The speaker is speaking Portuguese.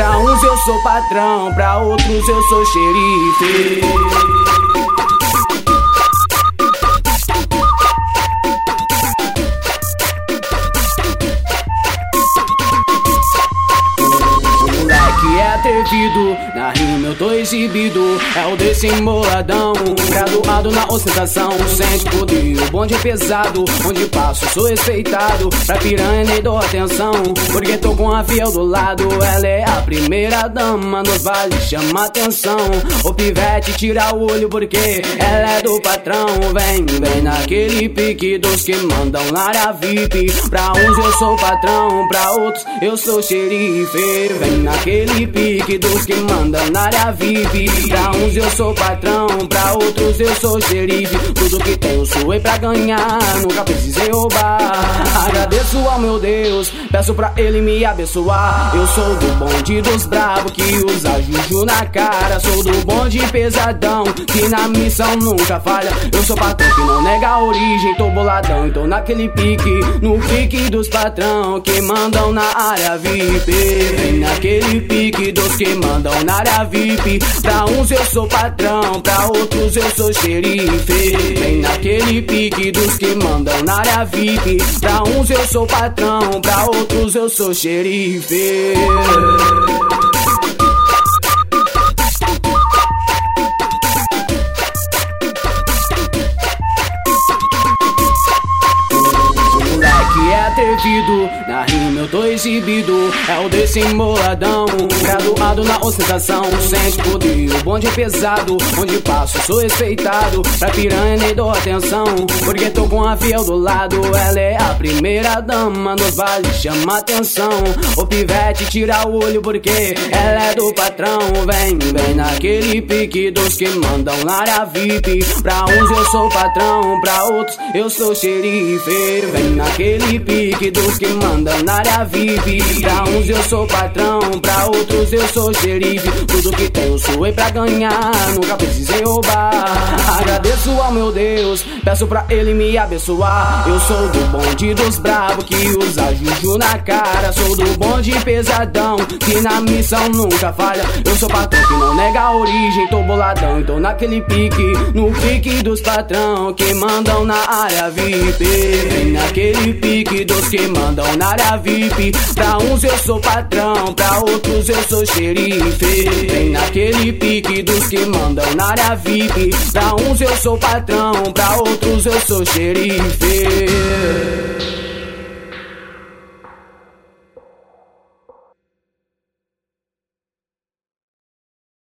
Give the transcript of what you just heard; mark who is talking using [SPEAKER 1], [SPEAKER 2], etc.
[SPEAKER 1] Pra uns eu sou patrão, pra outros eu sou xerife. Que é atrevido, na rima eu tô exibido. É o desse moladão, graduado na ostentação. Sente poder, o bonde é pesado. Onde passo sou respeitado, pra piranha nem dou atenção, porque tô com a fiel do lado. Ela é a primeira dama, nos vale chama atenção. O pivete tira o olho porque ela é do patrão. Vem naquele pique dos que mandam na área VIP. Pra uns eu sou patrão, pra outros eu sou xerife. Vem naquele pique dos que mandam na área VIP. Pra uns eu sou patrão, pra outros eu sou xerife. Tudo que tenho suei pra ganhar, nunca precisei roubar. Agradeço ao meu Deus, peço pra ele me abençoar. Eu sou do bonde dos bravos que usa juju na cara. Sou do bonde pesadão que na missão nunca falha. Eu sou patrão que não nega a origem, tô boladão e tô naquele pique, no pique dos patrão que mandam na área VIP. Vem naquele pique dos que mandam na área VIP. Pra uns eu sou patrão, pra outros eu sou xerife. Vem naquele pique dos que mandam na área VIP. Pra uns eu sou patrão, pra outros eu sou xerife. Que é atrevido, na rima eu tô exibido. É o desse moladão, graduado na ostentação. Sente poder, o bonde é pesado. Onde passo sou respeitado, pra piranha nem dou atenção, porque tô com a fiel do lado. Ela é a primeira dama, nos vale chama atenção. O pivete tira o olho porque ela é do patrão. Vem naquele pique dos que mandam na área VIP. Pra uns eu sou patrão, pra outros eu sou xerife. Vem naquele pique dos que mandam na área VIP. Pra uns eu sou patrão, pra outros eu sou xerife. Tudo que tenho suei pra ganhar, nunca precisei roubar. Agradeço ao meu Deus, peço pra ele me abençoar. Eu sou do bonde dos bravos que usa juju na cara. Sou do bonde pesadão que na missão nunca falha. Eu sou patrão que não nega a origem, tô boladão e tô naquele pique, no pique dos patrão que mandam na área VIP. Vem naquele pique dos que mandam na área VIP. Pra uns eu sou patrão, pra outros eu sou xerife. Vem naquele pique dos que mandam na área VIP. Pra uns eu sou patrão, pra outros eu sou xerife.